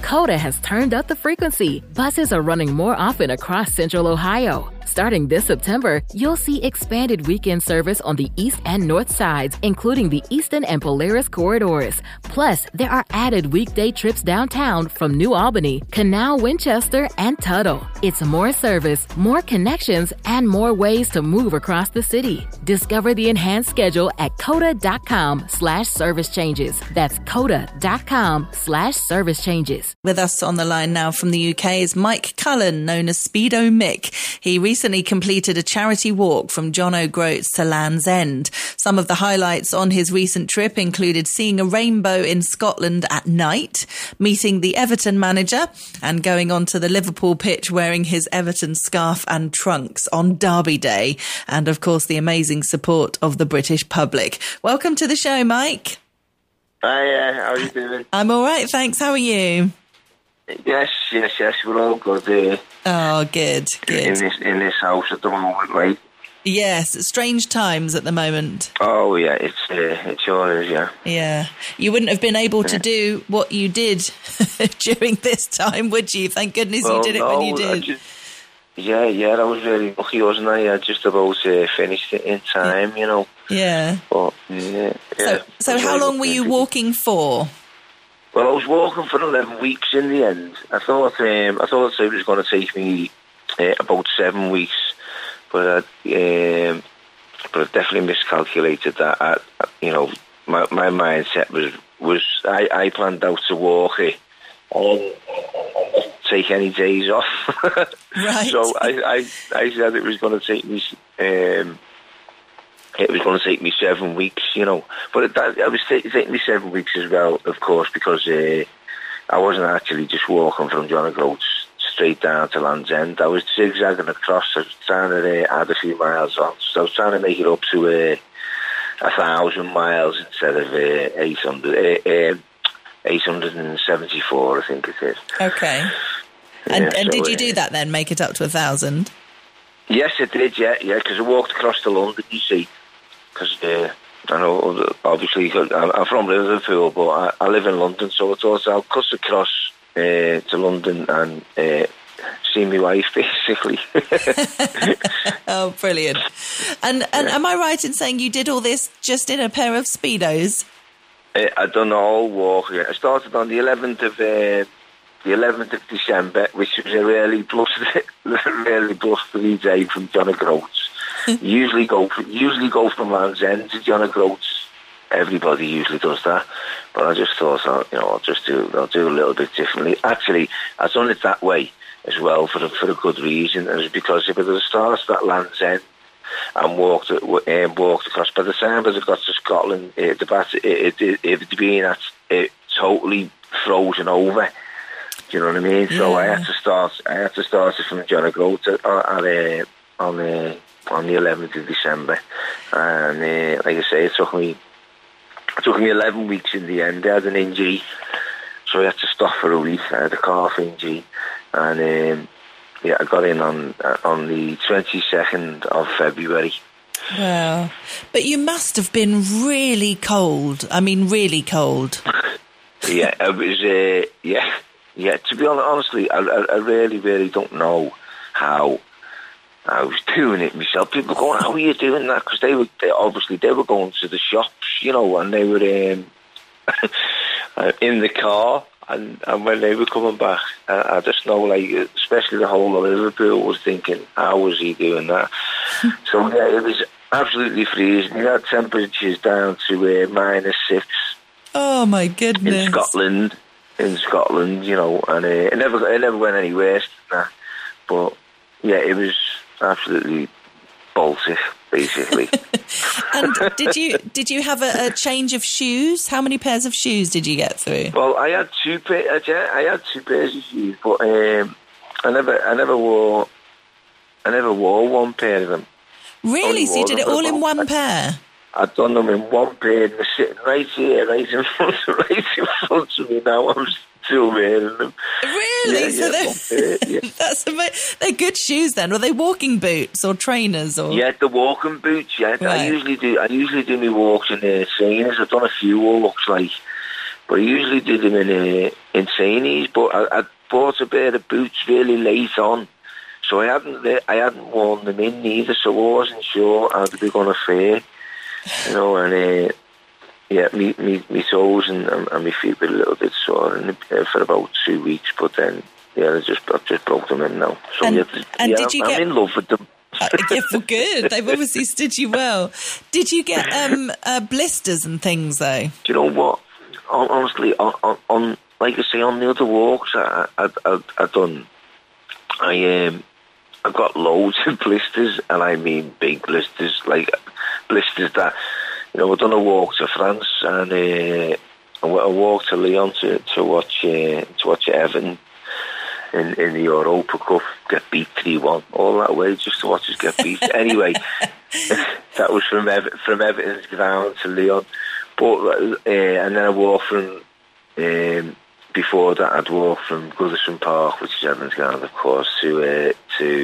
Coda has turned up the frequency. Buses are running more often across Central Ohio. Starting this September, you'll see expanded weekend service on the east and north sides, including the Eastern and Polaris corridors. Plus, there are added weekday trips downtown from New Albany, Canal, Winchester, and Tuttle. It's more service, more connections, and more ways to move across the city. Discover the enhanced schedule at coda.com/service changes. That's coda.com/service changes. With us on the line now from the UK is Mike Cullen, known as Speedo Mick. He recently completed a charity walk from John O'Groats to Land's End. Some of the highlights on his recent trip included seeing a rainbow in Scotland at night, meeting the Everton manager, and going onto the Liverpool pitch wearing his Everton scarf and trunks on Derby Day, and of course the amazing support of the British public. Welcome to the show, Mike. Hi, how are you doing? I'm all right, thanks. How are you? Yes, we're all good. Oh, good. In this house at the moment, right? Yes, strange times at the moment. Oh yeah, it sure is, yeah. Yeah, you wouldn't have been able to do what you did during this time, would you? Thank goodness you did it when you did. I was very lucky, wasn't I? I just about finished it in time, you know. Yeah. But, So how long were you walking for? Well, I was walking for 11 weeks in the end. I thought it was going to take me about 7 weeks, but I definitely miscalculated that. My mindset was I planned out to walk it and take any days off. Right. So I said it was going to take me. It was going to take me 7 weeks, you know. But it was taking me 7 weeks as well, of course, because I wasn't actually just walking from John O'Groats straight down to Land's End. I was zigzagging across. I was trying to add a few miles on. So I was trying to make it up to 1,000 miles instead of 874, I think it is. Okay. And did you do that then, make it up to 1,000? Yes, I did, yeah, because I walked across to London, you see. Because I know, obviously, I'm from Liverpool, but I live in London, so I thought I'll cut across to London and see my wife, basically. Oh, brilliant. And am I right in saying you did all this just in a pair of Speedos? I done the whole walk. I started on the 11th of December, which was a really blustery day from John O'Groats. usually go from Land's End to John O'Groats. Everybody usually does that, but I just thought, I'll do a little bit differently. Actually, I've done it that way as well for a good reason. It was because if I had started at Land's End and walked across, by the time I got to Scotland, it had been totally frozen over. Do you know what I mean? Yeah. So I had to start it from John O'Groats on the 11th of December, and like I say, it took me 11 weeks in the end. I had an injury, so I had to stop for a week. I had a calf injury, and I got in on the 22nd of February. Wow, but you must have been really cold. I mean, really cold. Yeah, it was. Yeah, to be honest, honestly, I really, really don't know how I was doing it myself. People going, "How are you doing that?" Because they were going to the shops, you know, and they were in the car, and when they were coming back, I just know, like, especially the whole of Liverpool was thinking, "How was he doing that?" So yeah, it was absolutely freezing. We had temperatures down to -6. Oh my goodness! In Scotland, you know, and it never went any worse than that. But yeah, it was absolutely Baltic, basically. And did you have a change of shoes? How many pairs of shoes did you get through? Well, I had two pairs of shoes, but I never wore one pair of them. Really? So you did it all in one pair? I've done them in one pair, and they're sitting right here, right in front of me now. I'm still wearing them. Really? That's they're good shoes then. Were they walking boots or trainers? Or? Yeah, the walking boots, yeah. Right. I usually do my walks in trainers. I've done a few walks, like, But I usually do them in Saineys, but I bought a pair of boots really late on, so I hadn't worn them in either, so I wasn't sure how they were going to fare, you know. And me toes and my feet were a little bit sore for about 2 weeks, but then I've just broke them in now. So I'm in love with them. Yeah, well, good. They've obviously stood you well. Did you get blisters and things though? Do you know what? Honestly, on like I say, on the other walks I've done, I got loads of blisters, and I mean big blisters, like blisters that, you know, I've done a walk to France, and I walked to Lyon to watch Everton in the Europa Cup get beat 3-1 all that way, just to watch us get beat. Anyway, that was from Everton's ground to Lyon. But and then I walked from before that I'd walked from Goodison Park, which is Everton's ground, of course, to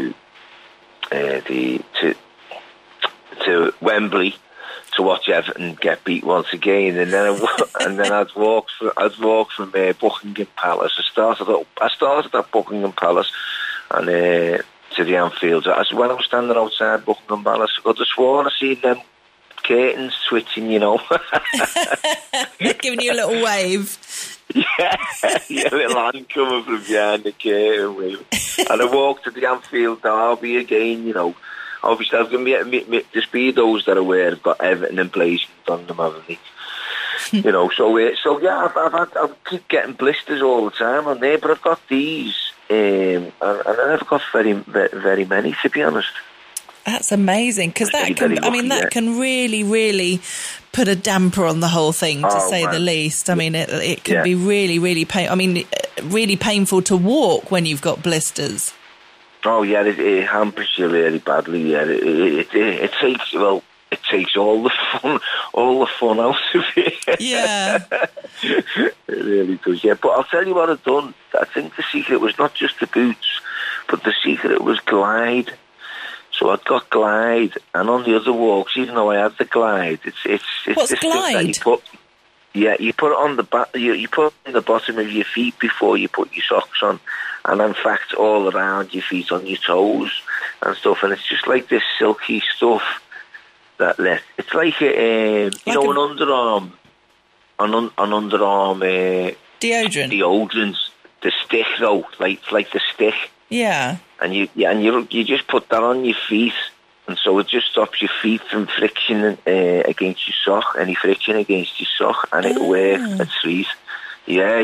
Wembley to watch Everton get beat once again, and then I'd walked from Buckingham Palace. I started at Buckingham Palace and to the Anfield. When I was standing outside Buckingham Palace, I could have sworn I seen them curtains switching, you know. Giving you a little wave. Yeah, a little hand coming from behind the curtain wave. And I walked to the Anfield Derby again, you know. Obviously, I've got the Speedos that I wear have got Everton emblazoned on them, haven't they? You know, so yeah, I keep getting blisters all the time on there, but I've got these, and I never got very many, to be honest. That's amazing, because that can really, really put a damper on the whole thing, to say the least. I mean, it can be really, really really painful to walk when you've got blisters. Oh yeah, it hampers you really badly. Yeah, it takes all the fun out of it. Yeah, it really does. Yeah, but I'll tell you what I've done. I think the secret was not just the boots, but the secret was Glide. So I'd got Glide, and on the other walks, even though I had the Glide, it's what's Glide? You put it on the back. You put it on the bottom of your feet before you put your socks on, and in fact, all around your feet, on your toes and stuff. And it's just like this silky stuff that it's like an underarm, an underarm deodorant. The stick though, like the stick. Yeah. And you just put that on your feet. And so it just stops your feet from friction against your sock, any friction against your sock, and it worked at sweet. Yeah.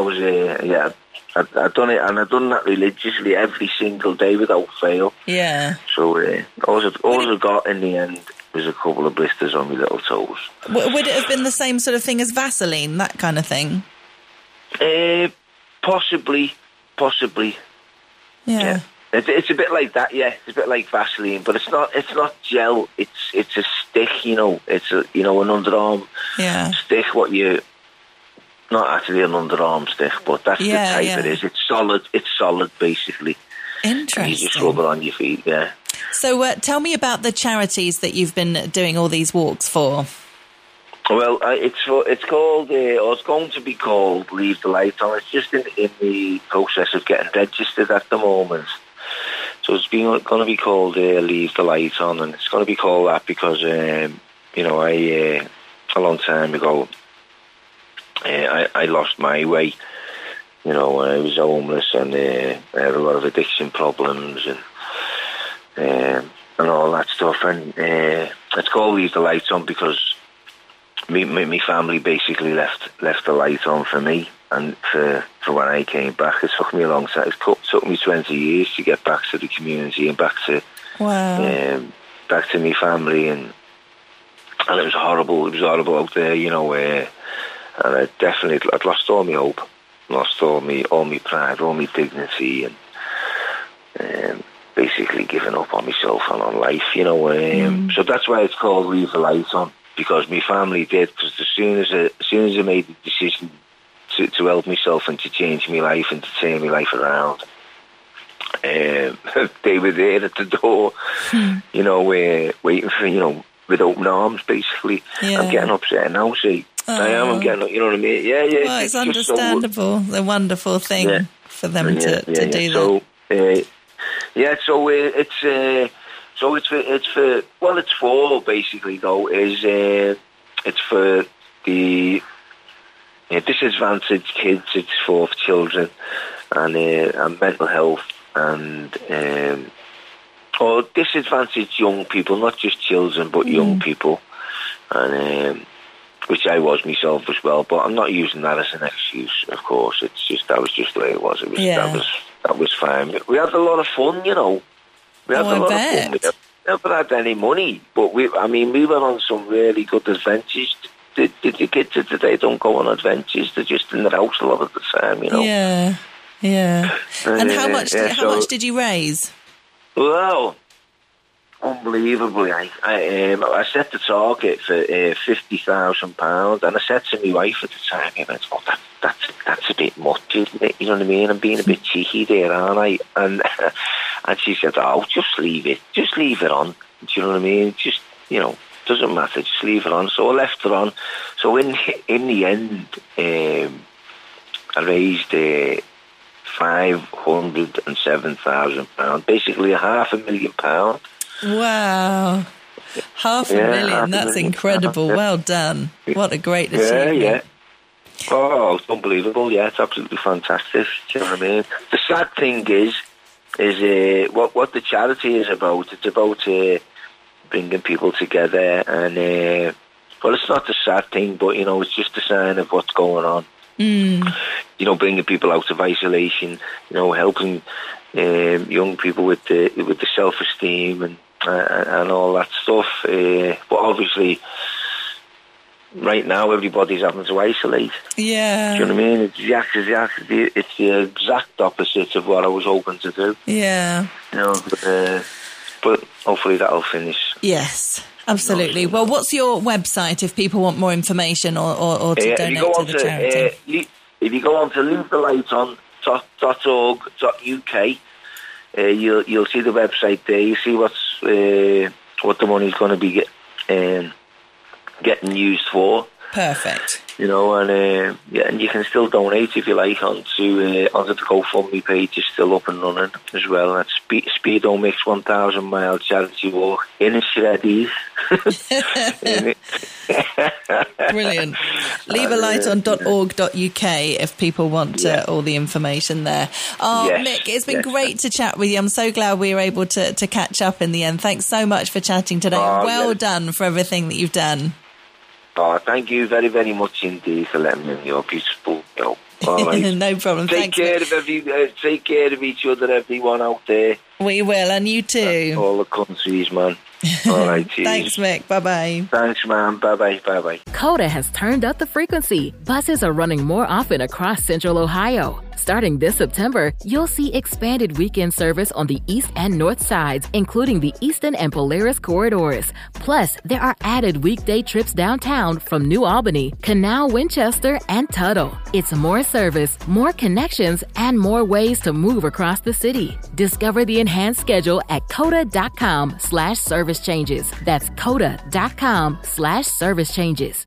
I've done it, and I've done that religiously every single day without fail. Yeah. So all I got in the end was a couple of blisters on my little toes. Would it have been the same sort of thing as Vaseline, that kind of thing? Possibly. Yeah. It's a bit like that, yeah. It's a bit like Vaseline, but it's not gel. It's a stick, you know. It's an underarm stick. Not actually an underarm stick, but that's the type it is. It's solid, basically. Interesting. And you just rub it on your feet, yeah. So tell me about the charities that you've been doing all these walks for. Well, it's called, or it's going to be called Leave the Light On. It's just in the process of getting registered at the moment. So it's going to be called Leave the Light On, and it's going to be called that because, a long time ago, I lost my way. You know, I was homeless, and I had a lot of addiction problems and all that stuff. And it's called Leave the Light On because my family basically left the light on for me, and for when I came back. It took me a long time. It took me 20 years to get back to the community and back to back to my family, and it was horrible. It was horrible out there, you know. And I'd lost all my hope, lost all my pride, all my dignity, and basically given up on myself and on life, you know. So that's why it's called Leave the Light On. Because my family did, because as soon as I made the decision to help myself and to change my life and to turn my life around, they were there at the door, you know, waiting for, you know, with open arms, basically. Yeah. I'm getting upset now, see. I am. I'm getting, you know what I mean? Yeah. Well, it's understandable. It's a wonderful thing for them to do that. So, it's for basically though it's for the disadvantaged kids. It's for children and mental health or disadvantaged young people, not just children but young people, and which I was myself as well. But I'm not using that as an excuse. Of course, it's just that was just the way it was. That was fine. We had a lot of fun, you know. We had a lot of fun. We never had any money, but we went on some really good adventures. The kids of today don't go on adventures. They're just in their house a lot of the time, you know. Yeah. And how much did you raise? Well, unbelievably, I set the target for £50,000, and I said to my wife at the time, I went, "Oh, that's a bit much, isn't it? You know what I mean? I'm being a bit cheeky there, aren't I?" And she said, "Oh, just leave it on." Do you know what I mean? Just, you know, doesn't matter. Just leave it on. So I left it on. So in the end, I raised £507,000, basically £500,000. Wow. $500,000, that's incredible. Well done. What a great achievement. Yeah. Oh, it's unbelievable. Yeah, it's absolutely fantastic. Do you know what I mean? The sad thing is what the charity is about. It's about bringing people together, and well, it's not the sad thing, but you know, it's just a sign of what's going on. You know, bringing people out of isolation. You know, helping young people with the self-esteem and all that stuff. But obviously, right now everybody's having to isolate. Yeah. Do you know what I mean? It's the exact opposite of what I was hoping to do. Yeah. You know, but hopefully that'll finish. Yes. Absolutely. Well, what's your website if people want more information or to donate to the charity? If you go on to leavethelighton.org.uk, you'll see the website there. You see what the money's going to be getting used for. Perfect. You know, and you can still donate if you like onto the GoFundMe page. Is still up and running as well. That's Speedo Mix 1,000 mile charity walk in Shreddies. Brilliant. Leavethelighton.org.uk if people want all the information there. Oh, yes. Mick, it's been great to chat with you. I'm so glad we were able to catch up in the end. Thanks so much for chatting today. Well done for everything that you've done. Oh, thank you very, very much indeed for letting me in your beautiful show. All right. No problem. Take care of each other, everyone out there. We will, and you too. All the countries, man. All right, cheers. Thanks, Mick. Bye-bye. Thanks, man. Bye-bye. Bye-bye. Coda has turned up the frequency. Buses are running more often across Central Ohio. Starting this September, you'll see expanded weekend service on the east and north sides, including the Eastern and Polaris corridors. Plus, there are added weekday trips downtown from New Albany, Canal, Winchester, and Tuttle. It's more service, more connections, and more ways to move across the city. Discover the enhanced schedule at coda.com/service changes. That's coda.com/service changes.